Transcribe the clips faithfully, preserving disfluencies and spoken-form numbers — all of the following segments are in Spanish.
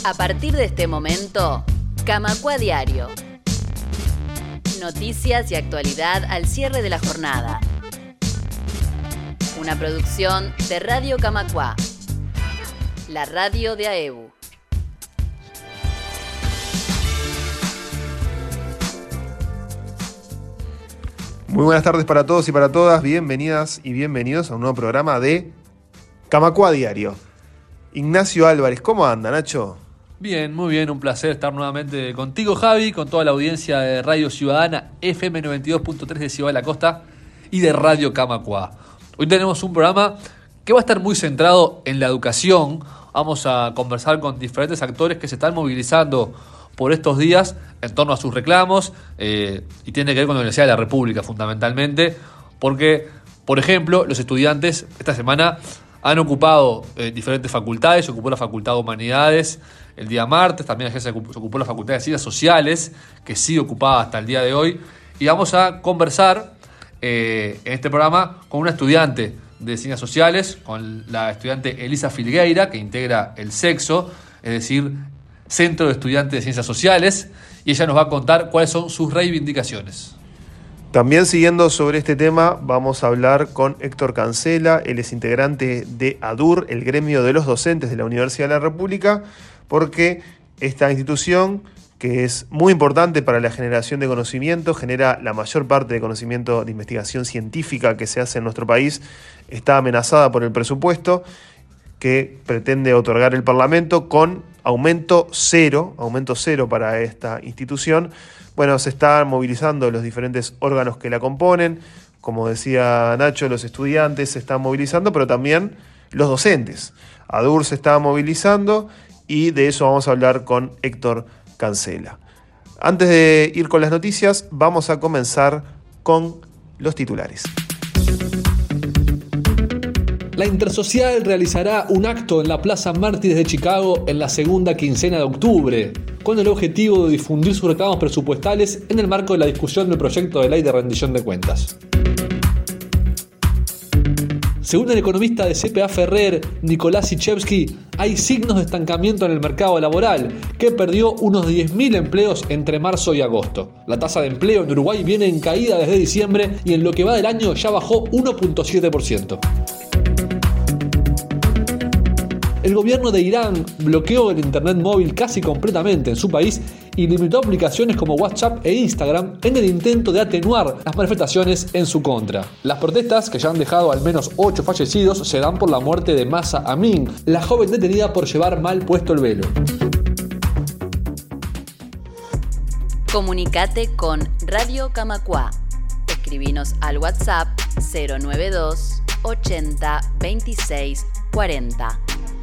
A partir de este momento, Camacua Diario. Noticias y actualidad al cierre de la jornada. Una producción de Radio Camacua, la radio de A E B U. Muy buenas tardes para todos y para todas, bienvenidas y bienvenidos a un nuevo programa de Camacua Diario. Ignacio Álvarez, ¿cómo anda, Nacho? Bien, muy bien, un placer estar nuevamente contigo, Javi, con toda la audiencia de Radio Ciudadana, F M noventa y dos punto tres de Ciudad de la Costa y de Radio Camacua. Hoy tenemos un programa que va a estar muy centrado en la educación. Vamos a conversar con diferentes actores que se están movilizando por estos días en torno a sus reclamos eh, y tiene que ver con la Universidad de la República fundamentalmente, porque, por ejemplo, los estudiantes esta semana han ocupado eh, diferentes facultades. Se ocupó la Facultad de Humanidades el día martes, también se ocupó, se ocupó la Facultad de Ciencias Sociales, que sigue ocupada hasta el día de hoy, y vamos a conversar eh, en este programa con una estudiante de Ciencias Sociales, con la estudiante Elisa Filgueira, que integra el SEXO, es decir, Centro de Estudiantes de Ciencias Sociales, y ella nos va a contar cuáles son sus reivindicaciones. También siguiendo sobre este tema, vamos a hablar con Héctor Cancela. Él es integrante de ADUR, el gremio de los docentes de la Universidad de la República, porque esta institución, que es muy importante para la generación de conocimiento, genera la mayor parte de conocimiento de investigación científica que se hace en nuestro país, está amenazada por el presupuesto que pretende otorgar el Parlamento con aumento cero, aumento cero para esta institución. Bueno, se están movilizando los diferentes órganos que la componen, como decía Nacho, los estudiantes se están movilizando, pero también los docentes. ADUR se está movilizando y de eso vamos a hablar con Héctor Cancela. Antes de ir con las noticias, vamos a comenzar con los titulares. La Intersocial realizará un acto en la Plaza Mártires de Chicago en la segunda quincena de octubre, con el objetivo de difundir sus reclamos presupuestales en el marco de la discusión del proyecto de ley de rendición de cuentas. Según el economista de C P A Ferrer, Nicolás Sichevsky, hay signos de estancamiento en el mercado laboral, que perdió unos diez mil empleos entre marzo y agosto. La tasa de empleo en Uruguay viene en caída desde diciembre y en lo que va del año ya bajó uno punto siete por ciento. El gobierno de Irán bloqueó el internet móvil casi completamente en su país y limitó aplicaciones como WhatsApp e Instagram en el intento de atenuar las manifestaciones en su contra. Las protestas, que ya han dejado al menos ocho fallecidos, se dan por la muerte de Mahsa Amin, la joven detenida por llevar mal puesto el velo. Comunicate con Radio Camacua. Escribinos al WhatsApp cero nueve dos ochenta veintiséis cuarenta.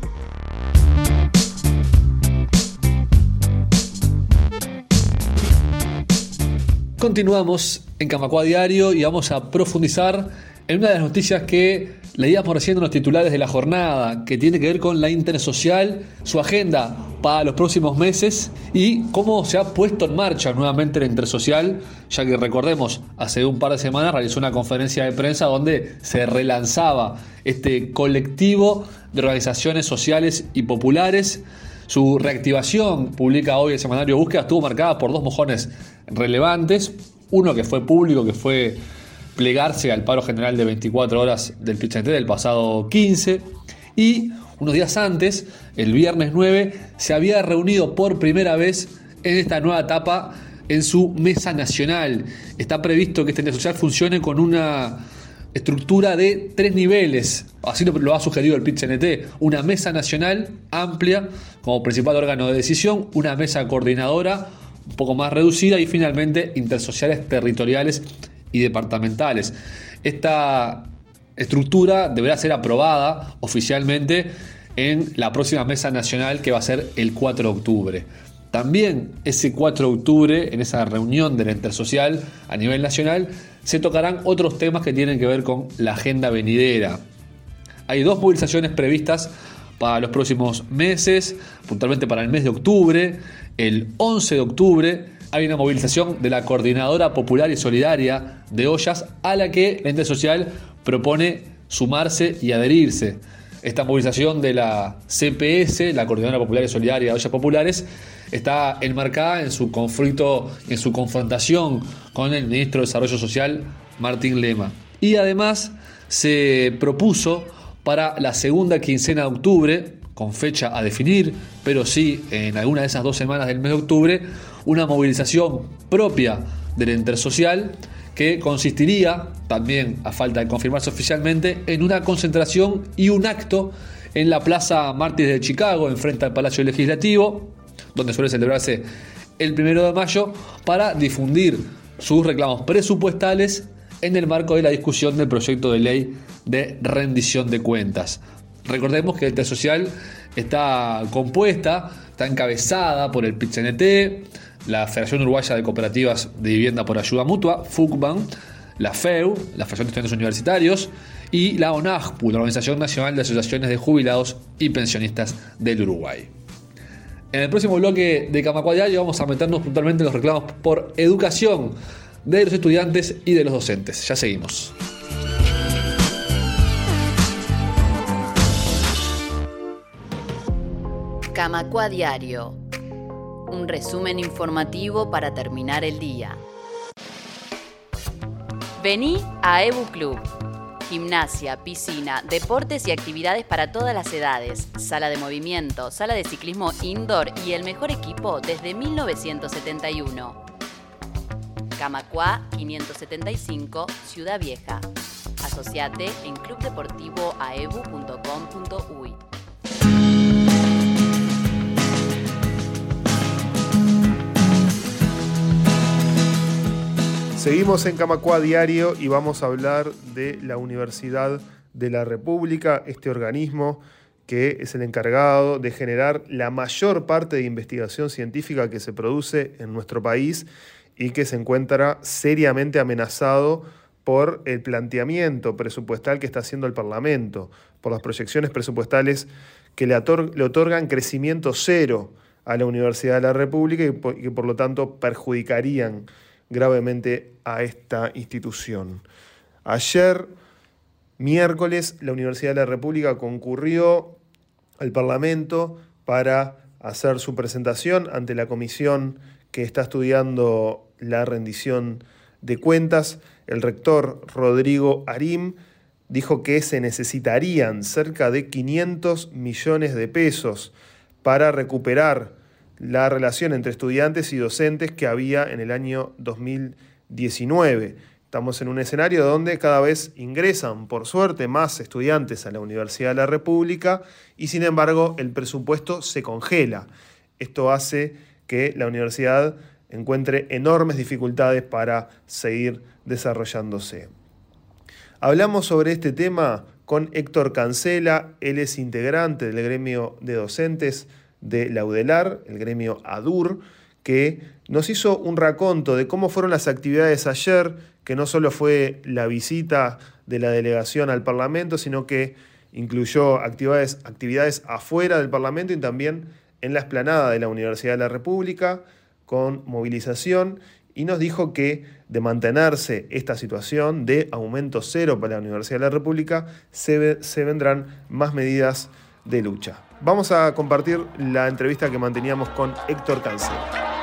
Continuamos en Camacua Diario y vamos a profundizar en una de las noticias que leíamos recién en los titulares de la jornada, que tiene que ver con la Intersocial, su agenda para los próximos meses y cómo se ha puesto en marcha nuevamente la Intersocial, ya que recordemos, hace un par de semanas realizó una conferencia de prensa donde se relanzaba este colectivo de organizaciones sociales y populares. Su reactivación, publica hoy el semanario Búsqueda, estuvo marcada por dos mojones relevantes. Uno que fue público, que fue plegarse al paro general de veinticuatro horas del P I T C N T del pasado quince. Y unos días antes, el viernes nueve, se había reunido por primera vez en esta nueva etapa en su mesa nacional. Está previsto que esta Intersocial funcione con una estructura de tres niveles, así lo ha sugerido el P I T C N T, una mesa nacional amplia como principal órgano de decisión, una mesa coordinadora un poco más reducida y finalmente intersociales territoriales y departamentales. Esta estructura deberá ser aprobada oficialmente en la próxima mesa nacional, que va a ser el cuatro de octubre. También ese cuatro de octubre, en esa reunión de la Intersocial a nivel nacional, se tocarán otros temas que tienen que ver con la agenda venidera. Hay dos movilizaciones previstas para los próximos meses, puntualmente para el mes de octubre. El once de octubre hay una movilización de la Coordinadora Popular y Solidaria de Ollas, a la que la Intersocial propone sumarse y adherirse. Esta movilización de la C P S, la Coordinadora Popular y Solidaria de Ollas Populares, está enmarcada en su conflicto, en su confrontación con el ministro de Desarrollo Social, Martín Lema. Y además se propuso para la segunda quincena de octubre, con fecha a definir, pero sí en alguna de esas dos semanas del mes de octubre, una movilización propia del Intersocial que consistiría, también a falta de confirmarse oficialmente, en una concentración y un acto en la Plaza Mártires de Chicago, enfrente al Palacio Legislativo, donde suele celebrarse el primero de mayo, para difundir sus reclamos presupuestales en el marco de la discusión del proyecto de ley de rendición de cuentas. Recordemos que el Intersocial está compuesta, está encabezada por el P I T C N T, la Federación Uruguaya de Cooperativas de Vivienda por Ayuda Mutua, FUCBAN, la F E U, la Federación de Estudiantes Universitarios, y la ONAJPU, la Organización Nacional de Asociaciones de Jubilados y Pensionistas del Uruguay. En el próximo bloque de Camacua Diario vamos a meternos puntualmente en los reclamos por educación de los estudiantes y de los docentes. Ya seguimos. Camacua Diario, un resumen informativo para terminar el día. Vení a EBU Club. Gimnasia, piscina, deportes y actividades para todas las edades, sala de movimiento, sala de ciclismo indoor y el mejor equipo desde mil novecientos setenta y uno. Camacua quinientos setenta y cinco, Ciudad Vieja. Asociate en club deportivo a e b u punto com punto u y. Seguimos en Camacua Diario y vamos a hablar de la Universidad de la República, este organismo que es el encargado de generar la mayor parte de investigación científica que se produce en nuestro país y que se encuentra seriamente amenazado por el planteamiento presupuestal que está haciendo el Parlamento, por las proyecciones presupuestales que le, otor- le otorgan crecimiento cero a la Universidad de la República y por, y que por lo tanto perjudicarían gravemente a esta institución. Ayer, miércoles, la Universidad de la República concurrió al Parlamento para hacer su presentación ante la comisión que está estudiando la rendición de cuentas. El rector Rodrigo Arim dijo que se necesitarían cerca de quinientos millones de pesos para recuperar la relación entre estudiantes y docentes que había en el año dos mil diecinueve. Estamos en un escenario donde cada vez ingresan, por suerte, más estudiantes a la Universidad de la República y, sin embargo, el presupuesto se congela. Esto hace que la universidad encuentre enormes dificultades para seguir desarrollándose. Hablamos sobre este tema con Héctor Cancela. Él es integrante del gremio de docentes de la UDELAR, el gremio ADUR, que nos hizo un raconto de cómo fueron las actividades ayer, que no solo fue la visita de la delegación al Parlamento, sino que incluyó actividades, actividades afuera del Parlamento y también en la explanada de la Universidad de la República, con movilización, y nos dijo que de mantenerse esta situación de aumento cero para la Universidad de la República, se, se vendrán más medidas de lucha. Vamos a compartir la entrevista que manteníamos con Héctor Cancela.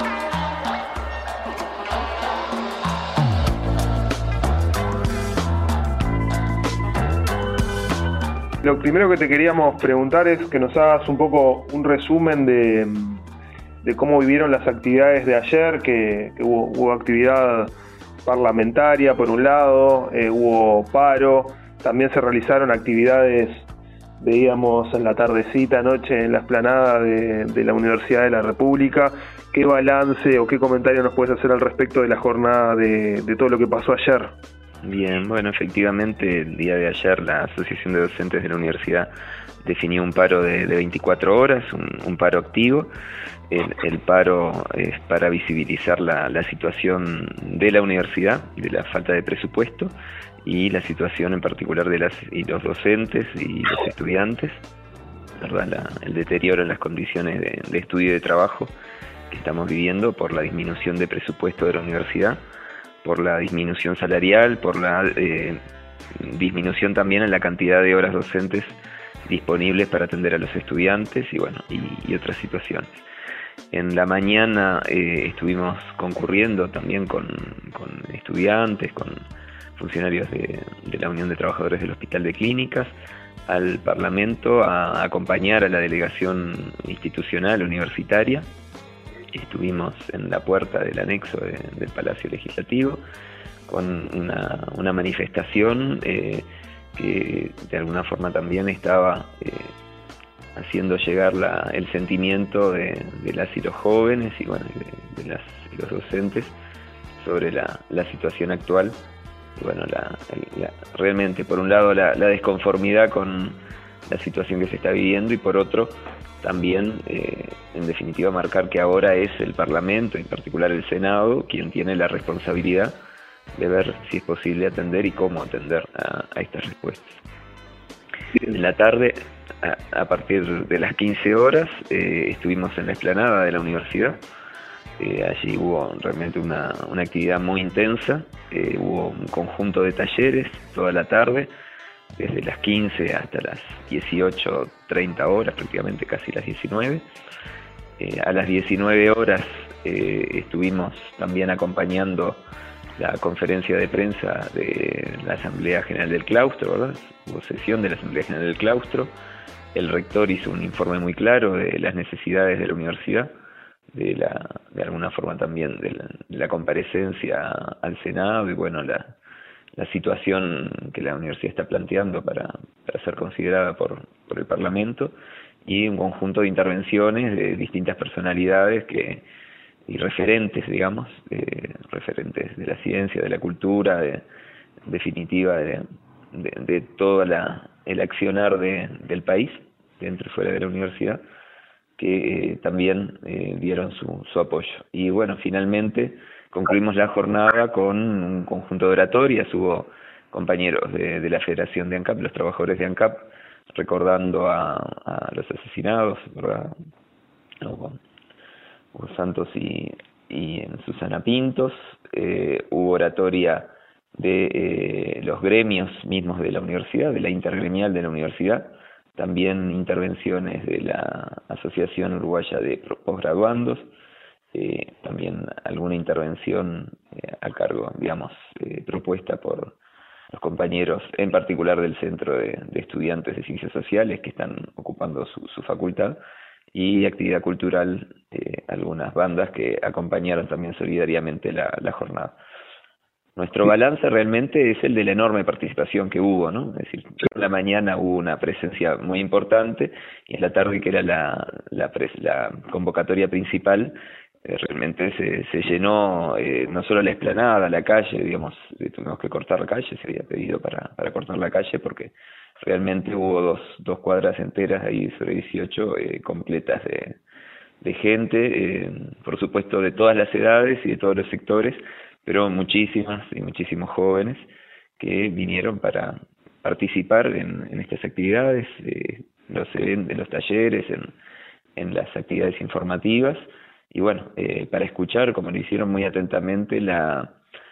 Lo primero que te queríamos preguntar es que nos hagas un poco un resumen de, de cómo vivieron las actividades de ayer, que, que hubo, hubo actividad parlamentaria por un lado, eh, hubo paro, también se realizaron actividades, veíamos en la tardecita, noche, en la explanada de, de la Universidad de la República. ¿Qué balance o qué comentario nos puedes hacer al respecto de la jornada de, de todo lo que pasó ayer? Bien, bueno, efectivamente el día de ayer la Asociación de Docentes de la Universidad definió un paro de, de veinticuatro horas, un, un paro activo. El, el paro es para visibilizar la, la situación de la universidad, de la falta de presupuesto y la situación en particular de las y los docentes y los estudiantes, ¿verdad? La, el deterioro en las condiciones de, de estudio y de trabajo que estamos viviendo por la disminución de presupuesto de la universidad, por la disminución salarial, por la eh, disminución también en la cantidad de horas docentes disponibles para atender a los estudiantes y bueno y, y otras situaciones. En la mañana eh, estuvimos concurriendo también con, con estudiantes, con funcionarios de, de la Unión de Trabajadores del Hospital de Clínicas, al Parlamento a acompañar a la delegación institucional universitaria. Estuvimos en la puerta del anexo de, del Palacio Legislativo con una, una manifestación eh, que de alguna forma también estaba eh, haciendo llegar la, el sentimiento de, de las y los jóvenes y bueno de, de las y los docentes sobre la, la situación actual. Y bueno, la, la, realmente por un lado la, la desconformidad con la situación que se está viviendo y por otro también eh, en definitiva marcar que ahora es el Parlamento, en particular el Senado, quien tiene la responsabilidad de ver si es posible atender y cómo atender a, a estas respuestas. En la tarde, a, a partir de las quince horas, eh, estuvimos en la explanada de la universidad. Eh, allí hubo realmente una, una actividad muy intensa, eh, hubo un conjunto de talleres toda la tarde, desde las quince hasta las dieciocho treinta horas, prácticamente casi las diecinueve. Eh, a las diecinueve horas eh, estuvimos también acompañando la conferencia de prensa de la Asamblea General del Claustro, ¿verdad? Hubo sesión de la Asamblea General del Claustro. El rector hizo un informe muy claro de las necesidades de la universidad, de la de alguna forma también de la, de la comparecencia al Senado y bueno, la, la situación que la universidad está planteando para, para ser considerada por, por el Parlamento y un conjunto de intervenciones de distintas personalidades que y referentes, digamos, eh, referentes de la ciencia, de la cultura, de, en definitiva de, de, de todo la, el accionar de, del país, dentro y fuera de la universidad, que eh, también eh, dieron su, su apoyo. Y bueno, finalmente concluimos la jornada con un conjunto de oratorias, hubo compañeros de, de la Federación de ANCAP, los trabajadores de ANCAP, recordando a, a los asesinados, ¿verdad? Hubo, hubo Santos y, y en Susana Pintos, eh, hubo oratoria de eh, los gremios mismos de la universidad, de la intergremial de la universidad, también intervenciones de la Asociación Uruguaya de Posgraduandos, eh, también alguna intervención eh, a cargo, digamos, eh, propuesta por los compañeros, en particular del Centro de, de Estudiantes de Ciencias Sociales, que están ocupando su, su facultad, y actividad cultural, eh, algunas bandas que acompañaron también solidariamente la, la jornada. Nuestro balance realmente es el de la enorme participación que hubo, ¿no? Es decir, en la mañana hubo una presencia muy importante y en la tarde, que era la, la, pres, la convocatoria principal, eh, realmente se, se llenó eh, no solo la explanada, la calle, digamos, tuvimos que cortar la calle, se había pedido para, para cortar la calle porque realmente hubo dos, dos cuadras enteras ahí sobre dieciocho eh, completas de, de gente, eh, por supuesto de todas las edades y de todos los sectores, pero muchísimas y muchísimos jóvenes que vinieron para participar en, en estas actividades, eh, los en los talleres, en, en las actividades informativas, y bueno, eh, para escuchar, como lo hicieron muy atentamente, la,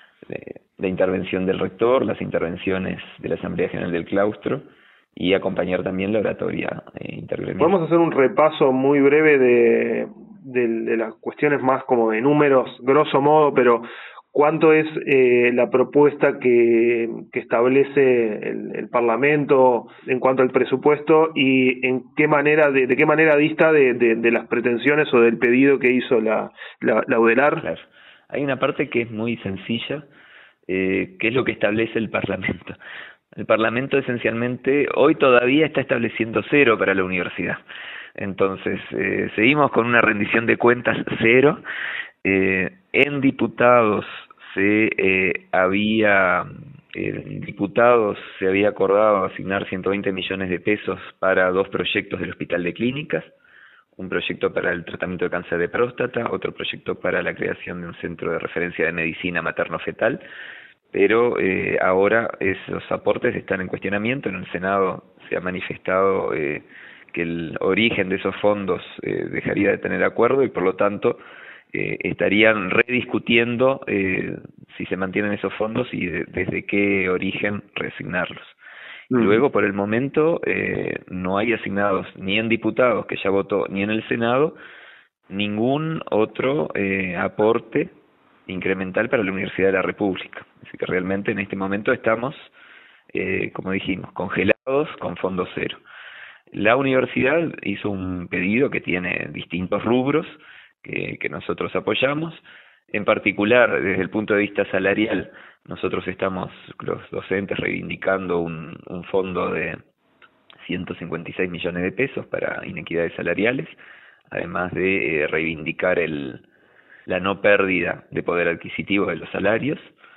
la intervención del rector, las intervenciones de la Asamblea General del Claustro, y acompañar también la oratoria eh, intergremial. Podemos hacer un repaso muy breve de, de, de las cuestiones más como de números, grosso modo, pero ¿cuánto es eh, la propuesta que, que establece el, el Parlamento en cuanto al presupuesto y en qué manera de, de qué manera dista de, de, de las pretensiones o del pedido que hizo la, la, la UDELAR? Claro. Hay una parte que es muy sencilla, eh, que es lo que establece el Parlamento. El Parlamento esencialmente hoy todavía está estableciendo cero para la universidad. Entonces, eh, seguimos con una rendición de cuentas cero. Eh, en diputados se eh, había eh, en diputados se había acordado asignar ciento veinte millones de pesos para dos proyectos del Hospital de Clínicas, un proyecto para el tratamiento de cáncer de próstata, otro proyecto para la creación de un centro de referencia de medicina materno-fetal, pero eh, ahora esos aportes están en cuestionamiento. En el Senado se ha manifestado eh, que el origen de esos fondos eh, dejaría de tener acuerdo y por lo tanto Eh, estarían rediscutiendo eh, si se mantienen esos fondos y de, desde qué origen reasignarlos. Mm. Luego, por el momento, eh, no hay asignados ni en diputados, que ya votó, ni en el Senado, ningún otro eh, aporte incremental para la Universidad de la República. Así que realmente en este momento estamos, eh, como dijimos, congelados con fondo cero. La universidad hizo un pedido que tiene distintos rubros que, que nosotros apoyamos. En particular, desde el punto de vista salarial, nosotros estamos, los docentes, reivindicando un, un fondo de ciento cincuenta y seis millones de pesos para inequidades salariales, además de eh, reivindicar el, la no pérdida de poder adquisitivo de los salarios.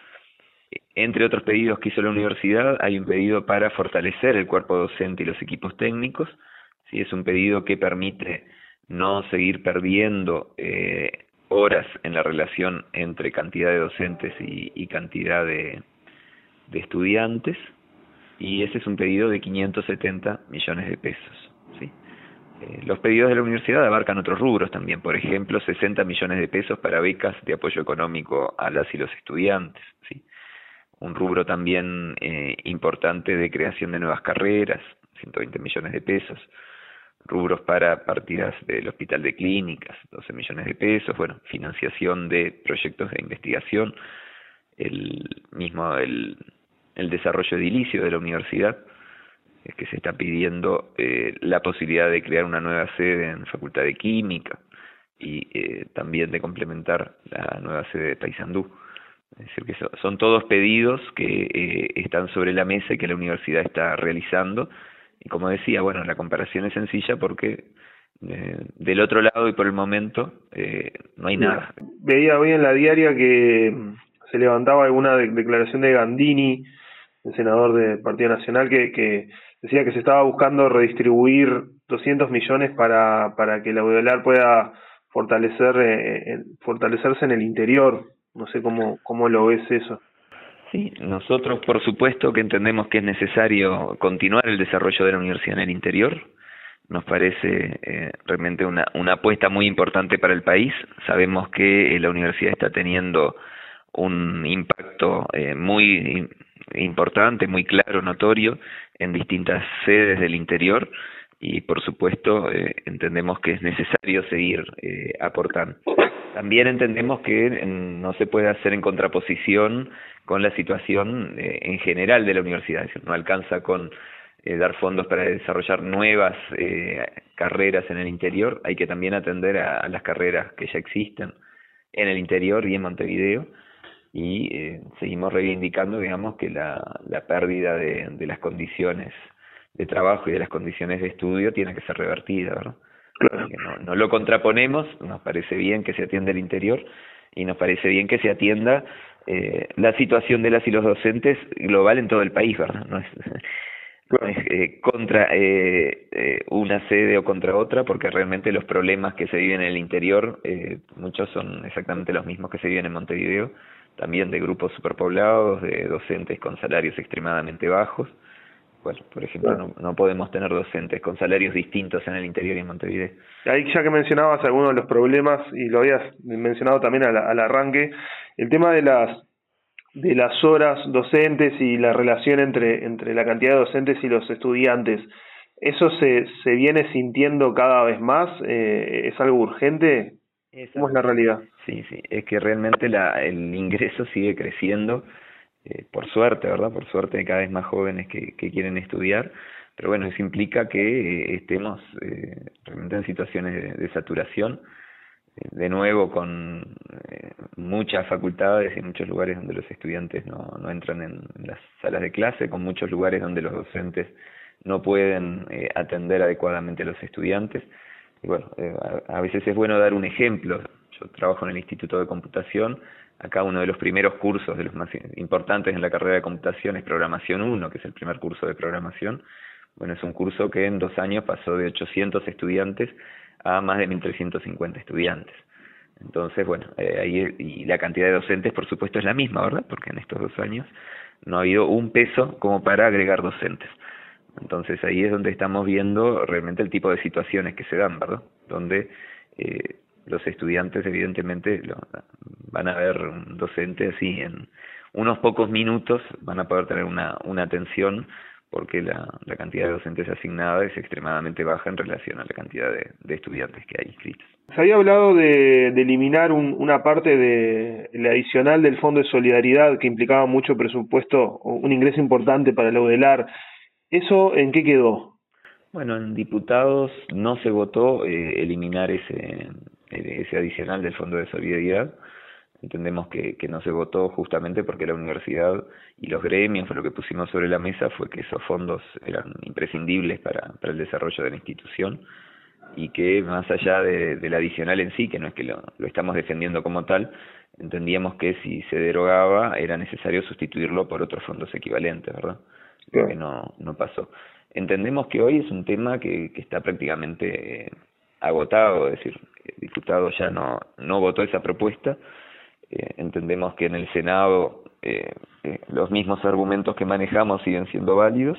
Entre otros pedidos que hizo la universidad, hay un pedido para fortalecer el cuerpo docente y los equipos técnicos. Sí, es un pedido que permite no seguir perdiendo eh, horas en la relación entre cantidad de docentes y, y cantidad de, de estudiantes, y ese es un pedido de quinientos setenta millones de pesos. ¿Sí? Eh, los pedidos de la universidad abarcan otros rubros también, por ejemplo, sesenta millones de pesos para becas de apoyo económico a las y los estudiantes, ¿sí? Un rubro también eh, importante de creación de nuevas carreras, ciento veinte millones de pesos, rubros para partidas del Hospital de Clínicas, doce millones de pesos, bueno, financiación de proyectos de investigación, el mismo el, el desarrollo edilicio de la universidad, es que se está pidiendo eh, la posibilidad de crear una nueva sede en Facultad de Química y eh, también de complementar la nueva sede de Paysandú. Es decir, que son, son todos pedidos que eh, están sobre la mesa y que la universidad está realizando. Y como decía, bueno, la comparación es sencilla porque eh, del otro lado y por el momento eh, no hay nada. Veía hoy en la diaria que se levantaba alguna de declaración de Gandini, el senador del Partido Nacional, que, que decía que se estaba buscando redistribuir doscientos millones para, para que la UDELAR pueda fortalecer eh, fortalecerse en el interior. No sé cómo, cómo lo ves eso. Sí, nosotros por supuesto que entendemos que es necesario continuar el desarrollo de la universidad en el interior. Nos parece eh, realmente una, una apuesta muy importante para el país. Sabemos que eh, la universidad está teniendo un impacto eh, muy importante, muy claro, notorio, en distintas sedes del interior, y por supuesto eh, entendemos que es necesario seguir eh, aportando. También entendemos que no se puede hacer en contraposición con la situación eh, en general de la universidad, es decir, no alcanza con eh, dar fondos para desarrollar nuevas eh, carreras en el interior, hay que también atender a, a las carreras que ya existen en el interior y en Montevideo, y eh, seguimos reivindicando, digamos, que la, la pérdida de, de las condiciones de trabajo y de las condiciones de estudio tiene que ser revertida, ¿verdad? Claro. No, no lo contraponemos, nos parece bien que se atienda el interior y nos parece bien que se atienda eh, la situación de las y los docentes global en todo el país, ¿verdad? No es, no es eh, contra eh, eh, una sede o contra otra, porque realmente los problemas que se viven en el interior, eh, muchos son exactamente los mismos que se viven en Montevideo, también de grupos superpoblados, de docentes con salarios extremadamente bajos. Bueno, por ejemplo, no, no podemos tener docentes con salarios distintos en el interior y en Montevideo. Ahí ya que mencionabas algunos de los problemas, y lo habías mencionado también al, al arranque, el tema de las de las horas docentes y la relación entre, entre la cantidad de docentes y los estudiantes, ¿eso se, se viene sintiendo cada vez más? Eh, ¿Es algo urgente? ¿Cómo es la realidad? Sí, sí, es que realmente la, el ingreso sigue creciendo. Eh, por suerte, ¿verdad? Por suerte hay cada vez más jóvenes que, que quieren estudiar, pero bueno, eso implica que eh, estemos eh, realmente en situaciones de, de saturación, eh, de nuevo con eh, muchas facultades y muchos lugares donde los estudiantes no, no entran en, en las salas de clase, con muchos lugares donde los docentes no pueden eh, atender adecuadamente a los estudiantes. Y bueno, eh, a, a veces es bueno dar un ejemplo. Yo trabajo en el Instituto de Computación. Acá uno de los primeros cursos, de los más importantes en la carrera de computación, es Programación uno, que es el primer curso de programación. Bueno, es un curso que en dos años pasó de ochocientos estudiantes a más de mil trescientos cincuenta estudiantes. Entonces, bueno, eh, ahí y la cantidad de docentes, por supuesto, es la misma, ¿verdad? Porque en estos dos años no ha habido un peso como para agregar docentes. Entonces ahí es donde estamos viendo realmente el tipo de situaciones que se dan, ¿verdad? Donde eh, los estudiantes evidentemente lo, van a ver un docente así en unos pocos minutos, van a poder tener una, una atención porque la, la cantidad de docentes asignada es extremadamente baja en relación a la cantidad de, de estudiantes que hay inscritos. Se había hablado de, de eliminar un, una parte de la adicional del Fondo de Solidaridad que implicaba mucho presupuesto, un ingreso importante para el UDELAR. ¿Eso en qué quedó? Bueno, en diputados no se votó eh, eliminar ese, ese adicional del Fondo de Solidaridad. Entendemos que, que no se votó justamente porque la universidad y los gremios, lo que pusimos sobre la mesa fue que esos fondos eran imprescindibles para, para el desarrollo de la institución y que más allá de, del adicional en sí, que no es que lo, lo estamos defendiendo como tal, entendíamos que si se derogaba era necesario sustituirlo por otros fondos equivalentes, ¿verdad? Lo que no, no pasó. Entendemos que hoy es un tema que, que está prácticamente eh, agotado, es decir, el diputado ya no, no votó esa propuesta. Eh, entendemos que en el Senado eh, eh, los mismos argumentos que manejamos siguen siendo válidos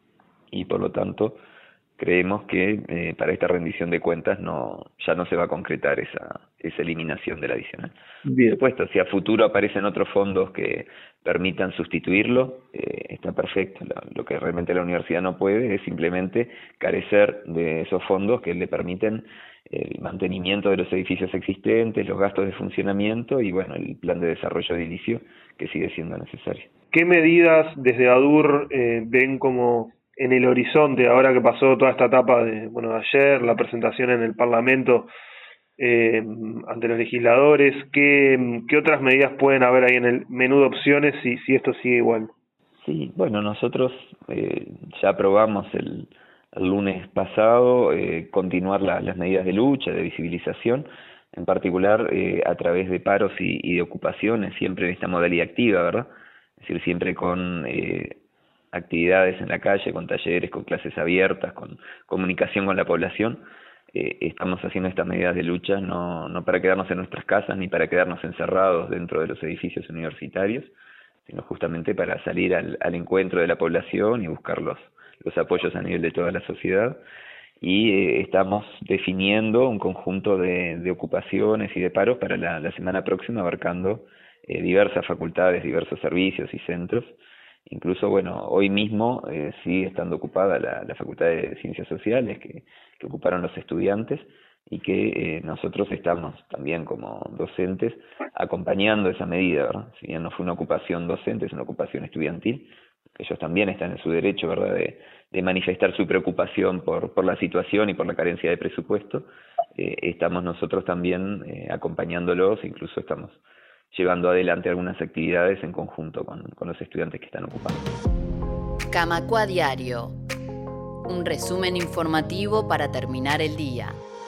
y por lo tanto creemos que eh, para esta rendición de cuentas no ya no se va a concretar esa, esa eliminación del adicional. Bien. Por supuesto, si a futuro aparecen otros fondos que permitan sustituirlo, eh, está perfecto. Lo, lo que realmente la universidad no puede es simplemente carecer de esos fondos que le permiten el mantenimiento de los edificios existentes, los gastos de funcionamiento y bueno, el plan de desarrollo edilicio que sigue siendo necesario. ¿Qué medidas desde ADUR eh, ven como en el horizonte ahora que pasó toda esta etapa de, bueno, de ayer, la presentación en el Parlamento eh, ante los legisladores? ¿Qué, qué otras medidas pueden haber ahí en el menú de opciones si, si esto sigue igual? Sí, bueno, nosotros eh, ya aprobamos el el lunes pasado eh, continuar la, las medidas de lucha, de visibilización, en particular eh, a través de paros y, y de ocupaciones, siempre en esta modalidad activa, ¿verdad? Es decir, siempre con eh, actividades en la calle, con talleres, con clases abiertas, con comunicación con la población. Eh, estamos haciendo estas medidas de lucha no, no para quedarnos en nuestras casas ni para quedarnos encerrados dentro de los edificios universitarios, sino justamente para salir al, al encuentro de la población y buscar los los apoyos a nivel de toda la sociedad y eh, estamos definiendo un conjunto de, de ocupaciones y de paros para la, la semana próxima abarcando eh, diversas facultades, diversos servicios y centros. Incluso, bueno, hoy mismo eh, sigue estando ocupada la, la Facultad de Ciencias Sociales que, que ocuparon los estudiantes y que eh, nosotros estamos también como docentes acompañando esa medida, ¿verdad? Si bien no fue una ocupación docente, es una ocupación estudiantil, ellos también están en su derecho, ¿verdad?, de, de manifestar su preocupación por, por la situación y por la carencia de presupuesto. Eh, estamos nosotros también eh, acompañándolos, incluso estamos llevando adelante algunas actividades en conjunto con, con los estudiantes que están ocupando. Camacua Diario, un resumen informativo para terminar el día.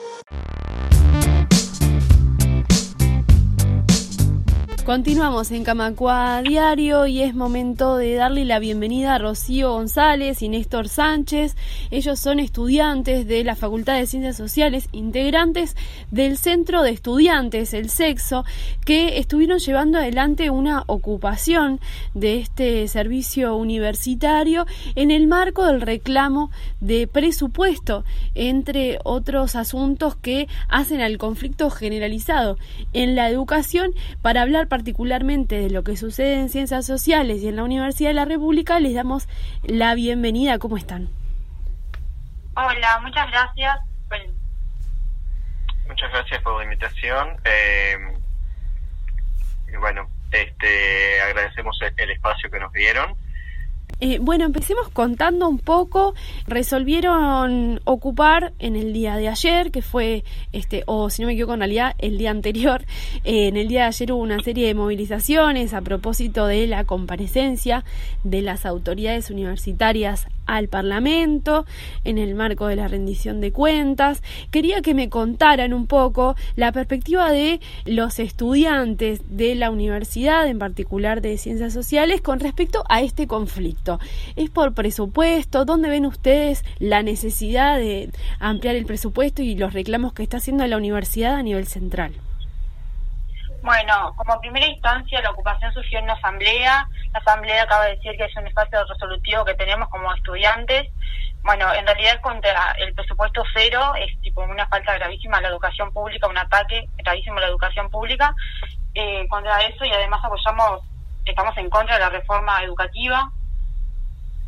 Continuamos en Camacua Diario y es momento de darle la bienvenida a Rocío González y Néstor Sánchez. Ellos son estudiantes de la Facultad de Ciencias Sociales, integrantes del Centro de Estudiantes, el SEXO, que estuvieron llevando adelante una ocupación de este servicio universitario en el marco del reclamo de presupuesto, entre otros asuntos que hacen al conflicto generalizado en la educación. Para hablar particularmente de lo que sucede en Ciencias Sociales y en la Universidad de la República, les damos la bienvenida. ¿Cómo están? Hola, muchas gracias. Bueno. Muchas gracias por la invitación. Eh, y bueno, este, agradecemos el, el espacio que nos dieron. Eh, bueno, empecemos contando un poco. Resolvieron ocupar en el día de ayer, que fue, este, o si no me equivoco en realidad, el día anterior. Eh, en el día de ayer hubo una serie de movilizaciones a propósito de la comparecencia de las autoridades universitarias al Parlamento en el marco de la rendición de cuentas. Quería que me contaran un poco la perspectiva de los estudiantes de la universidad, en particular de Ciencias Sociales, con respecto a este conflicto. ¿Es por presupuesto? ¿Dónde ven ustedes la necesidad de ampliar el presupuesto y los reclamos que está haciendo la universidad a nivel central? Bueno, como primera instancia, la ocupación surgió en una asamblea. La asamblea acaba de decir que es un espacio resolutivo que tenemos como estudiantes. Bueno, en realidad contra el presupuesto cero es tipo una falta gravísima a la educación pública, un ataque gravísimo a la educación pública. Eh, contra eso, y además apoyamos, estamos en contra de la reforma educativa.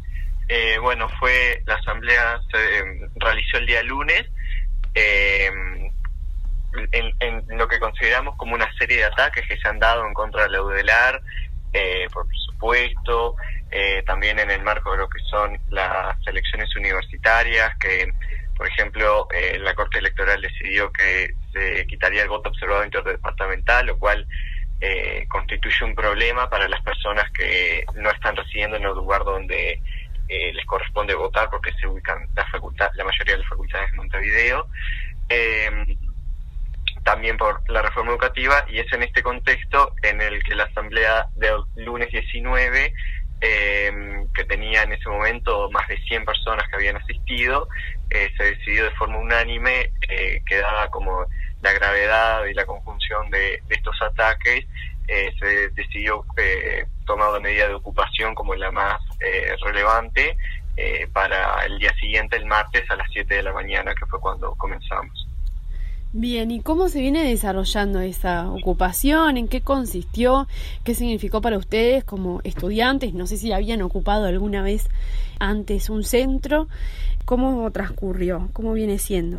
Eh, bueno, fue la asamblea se eh, realizó el día lunes eh, en, en lo que consideramos como una serie de ataques que se han dado en contra de la UDELAR, eh, por supuesto, eh, también en el marco de lo que son las elecciones universitarias, que por ejemplo eh, la Corte Electoral decidió que se quitaría el voto observado interdepartamental, lo cual eh, constituye un problema para las personas que no están residiendo en el lugar donde Eh, les corresponde votar, porque se ubican la facultad, la mayoría de las facultades de Montevideo, eh, también por la reforma educativa, y es en este contexto en el que la asamblea del lunes diecinueve, eh, que tenía en ese momento más de cien personas que habían asistido, eh, se decidió de forma unánime eh, que dada como la gravedad y la conjunción de, de estos ataques, eh, se decidió eh, tomar la medida de ocupación como la más eh, relevante eh, para el día siguiente, el martes a las siete de la mañana, que fue cuando comenzamos. Bien, ¿y cómo se viene desarrollando esa ocupación? ¿En qué consistió? ¿Qué significó para ustedes como estudiantes? No sé si habían ocupado alguna vez antes un centro. ¿Cómo transcurrió? ¿Cómo viene siendo?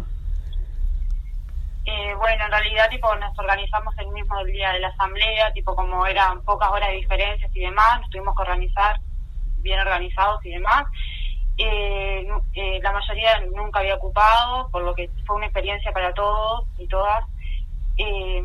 Eh, bueno, en realidad tipo nos organizamos el mismo día de la asamblea, tipo como eran pocas horas de diferencias y demás, nos tuvimos que organizar bien organizados y demás. Eh, eh, la mayoría nunca había ocupado, por lo que fue una experiencia para todos y todas. Eh,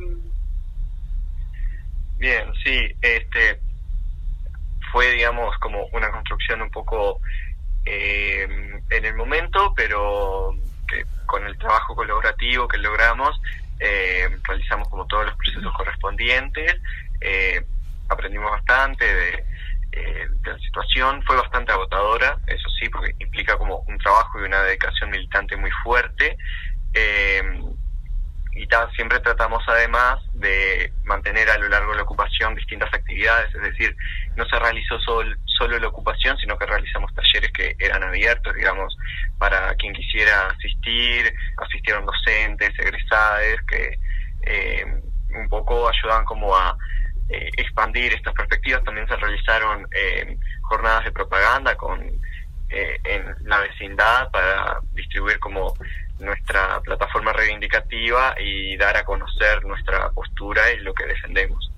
Bien, sí, este fue, digamos, como una construcción un poco eh, en el momento, pero que con el trabajo colaborativo que logramos, eh, realizamos como todos los procesos correspondientes, eh, aprendimos bastante de, eh, de la situación, fue bastante agotadora, eso sí, porque implica como un trabajo y una dedicación militante muy fuerte, eh, y ta, siempre tratamos además de mantener a lo largo de la ocupación distintas actividades, es decir, no se realizó sol, solo la ocupación, sino que realizamos talleres que eran abiertos, digamos, para quien quisiera asistir, asistieron docentes, egresados, que eh, un poco ayudaban como a eh, expandir estas perspectivas. También se realizaron eh, jornadas de propaganda con eh, en la vecindad para distribuir como nuestra plataforma reivindicativa y dar a conocer nuestra postura y lo que defendemos.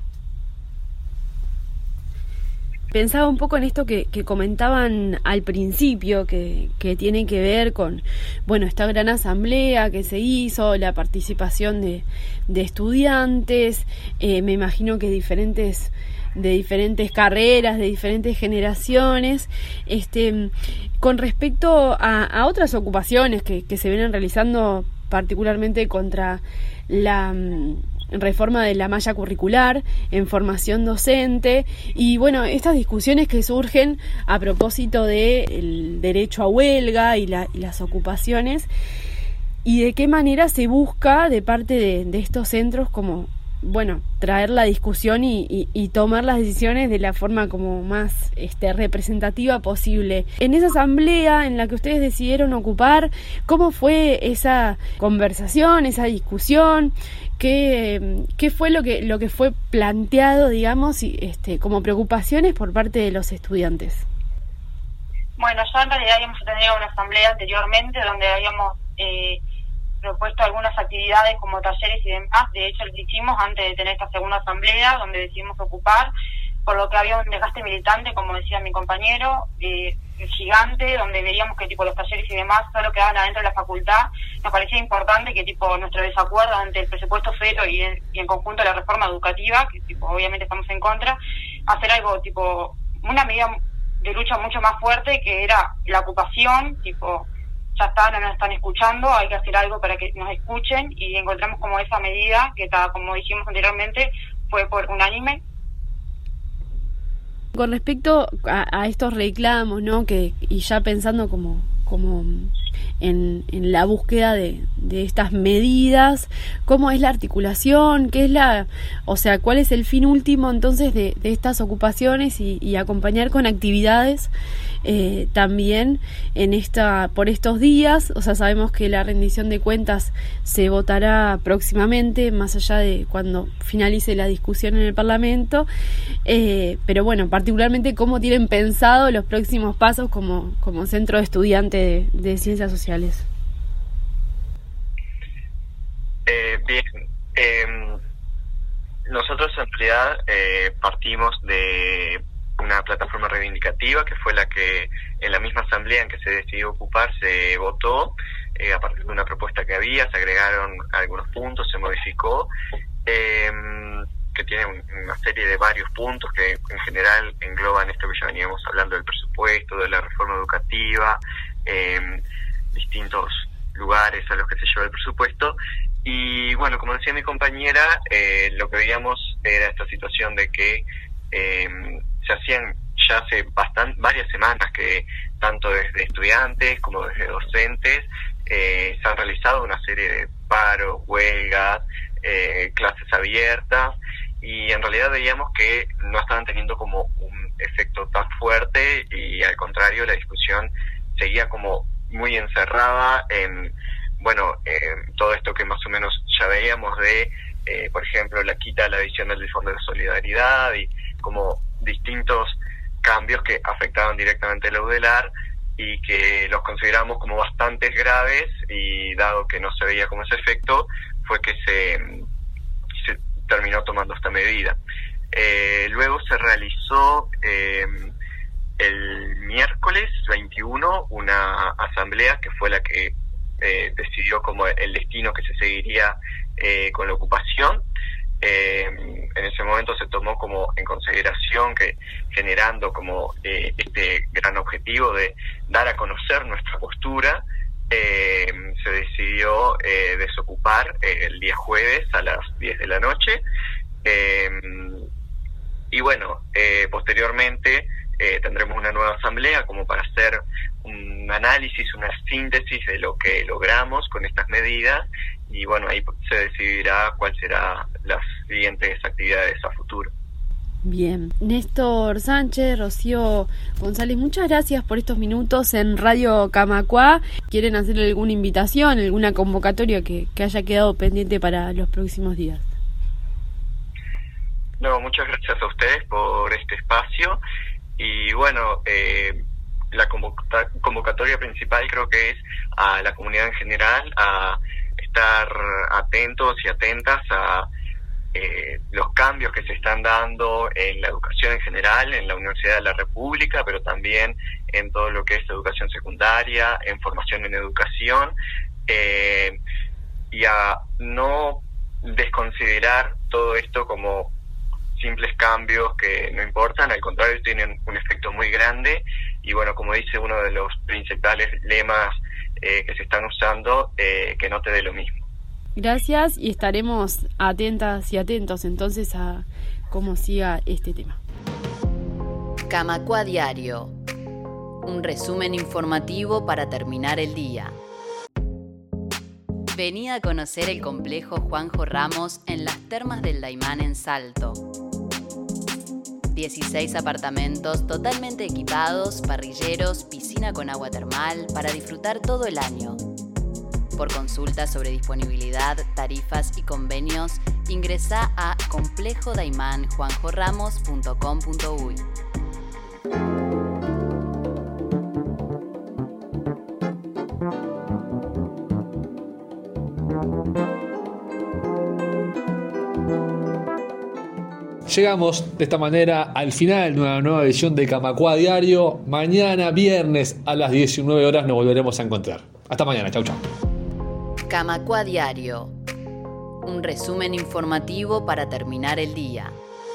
Pensaba un poco en esto que, que comentaban al principio, que, que tiene que ver con, bueno, esta gran asamblea que se hizo, la participación de, de estudiantes, eh, me imagino que diferentes de diferentes carreras, de diferentes generaciones, este, con respecto a, a otras ocupaciones que, que se vienen realizando particularmente contra la reforma de la malla curricular en formación docente, y bueno, estas discusiones que surgen a propósito del derecho a huelga y, la, y las ocupaciones, y de qué manera se busca de parte de, de estos centros como, bueno, traer la discusión y, y, y tomar las decisiones de la forma como más este, representativa posible. En esa asamblea en la que ustedes decidieron ocupar, ¿cómo fue esa conversación, esa discusión? ¿Qué, qué fue lo que lo que fue planteado, digamos, y, este, como preocupaciones por parte de los estudiantes? Bueno, ya en realidad habíamos tenido una asamblea anteriormente donde habíamos eh, propuesto algunas actividades como talleres y demás. De hecho, lo hicimos antes de tener esta segunda asamblea donde decidimos ocupar, por lo que había un desgaste militante, como decía mi compañero, eh, gigante, donde veíamos que tipo los talleres y demás solo quedaban adentro de la facultad. Nos parecía importante que tipo nuestro desacuerdo ante el presupuesto cero y en, y en conjunto la reforma educativa, que tipo obviamente estamos en contra, hacer algo tipo, una medida de lucha mucho más fuerte, que era la ocupación, tipo, ya está, no nos están escuchando, hay que hacer algo para que nos escuchen, y encontramos como esa medida, que está, como dijimos anteriormente, fue por unánime. Con respecto a, a estos reclamos, ¿no? Que, y ya pensando como, como en, en la búsqueda de, de estas medidas, cómo es la articulación, qué es la, o sea, cuál es el fin último entonces de, de estas ocupaciones y, y acompañar con actividades eh, también en esta, por estos días. O sea, sabemos que la rendición de cuentas se votará próximamente, más allá de cuando finalice la discusión en el Parlamento, eh, pero bueno, particularmente cómo tienen pensado los próximos pasos como, como centro de estudiante de, de ciencias sociales. Eh, bien, eh, nosotros en realidad eh, partimos de una plataforma reivindicativa que fue la que en la misma asamblea en que se decidió ocupar se votó eh, a partir de una propuesta que había, se agregaron algunos puntos, se modificó, eh, que tiene una serie de varios puntos que en general engloban esto que ya veníamos hablando del presupuesto, de la reforma educativa, eh, distintos lugares a los que se lleva el presupuesto. Y bueno, como decía mi compañera, eh, lo que veíamos era esta situación de que eh, se hacían ya hace bastante, varias semanas que tanto desde estudiantes como desde docentes eh, se han realizado una serie de paros, huelgas, eh, clases abiertas, y en realidad veíamos que no estaban teniendo como un efecto tan fuerte, y al contrario la discusión seguía como muy encerrada en, bueno, eh, todo esto que más o menos ya veíamos de, eh, por ejemplo, la quita de la adición del Fondo de Solidaridad y como distintos cambios que afectaban directamente la UDELAR y que los consideramos como bastante graves, y dado que no se veía como ese efecto, fue que se, se terminó tomando esta medida. Eh, luego se realizó eh, el miércoles veintiuno una asamblea que fue la que eh, decidió como el destino que se seguiría eh, con la ocupación. Eh, en ese momento se tomó como en consideración que, generando como eh, este gran objetivo de dar a conocer nuestra postura, eh, se decidió eh, desocupar eh, el día jueves a las diez de la noche, eh, y bueno, eh, posteriormente eh, tendremos una nueva asamblea como para hacer un análisis, una síntesis de lo que logramos con estas medidas, y bueno, ahí se decidirá cuáles serán las siguientes actividades a futuro. Bien, Néstor Sánchez, Rocío González, muchas gracias por estos minutos en Radio Camacuá. ¿Quieren hacerle alguna invitación, alguna convocatoria que, que haya quedado pendiente para los próximos días? No, muchas gracias a ustedes por este espacio, y bueno, eh, la convoca- convocatoria principal creo que es a la comunidad en general, a estar atentos y atentas a eh, los cambios que se están dando en la educación en general, en la Universidad de la República, pero también en todo lo que es educación secundaria, en formación en educación, eh, y a no desconsiderar todo esto como simples cambios que no importan, al contrario tienen un efecto muy grande, y bueno, como dice uno de los principales lemas eh, que se están usando, eh, que no te dé lo mismo. Gracias, y estaremos atentas y atentos entonces a cómo siga este tema. Camacuá Diario, un resumen informativo para terminar el día. Vení a conocer el complejo Juanjo Ramos en las Termas del Daymán en Salto. dieciséis apartamentos totalmente equipados, parrilleros, piscina con agua termal para disfrutar todo el año. Por consultas sobre disponibilidad, tarifas y convenios, ingresá a complejo daymán juanjo ramos punto com punto uy. Llegamos de esta manera al final de una nueva edición de Camacuá Diario. Mañana viernes a las diecinueve horas nos volveremos a encontrar. Hasta mañana, chau chau. Camacuá Diario, un resumen informativo para terminar el día.